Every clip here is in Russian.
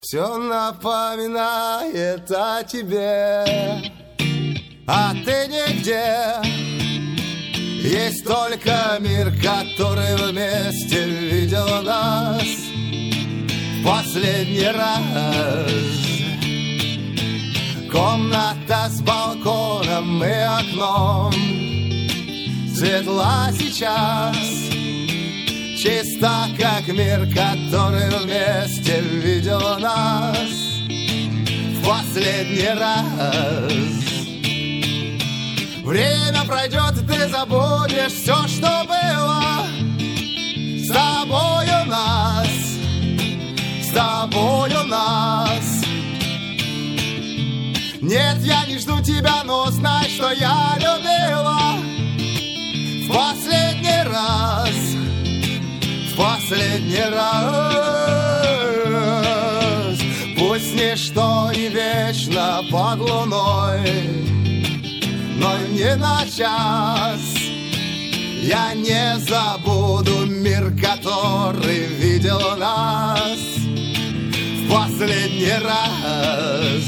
Все напоминает о тебе, а ты нигде. Есть только мир, который вместе видел нас в последний раз. Комната с балконом и окном светла сейчас, чиста, как мир, который вместе видел нас в последний раз. Время пройдет, и ты забудешь все, что было с тобою нас, с тобою нас. Нет, я не жду тебя, но знай, что я любила в последний раз, в последний раз. Пусть ничто не вечно под луной, но не на час. Я не забуду мир, который видел нас в последний раз.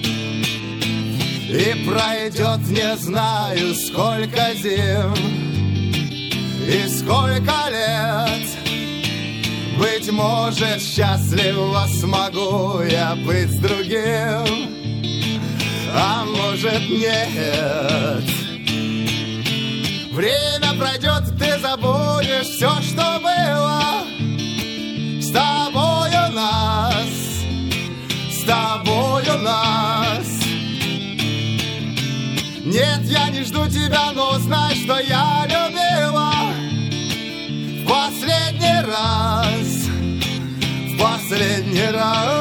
И пройдет не знаю сколько зим и сколько лет. Быть может, счастливо смогу я быть с другим, а может нет. Время пройдет, и ты забудешь все, что было с тобою нас, с тобою нас. Нет, я не жду тебя, но знай, что я любила в последний раз, в последний раз.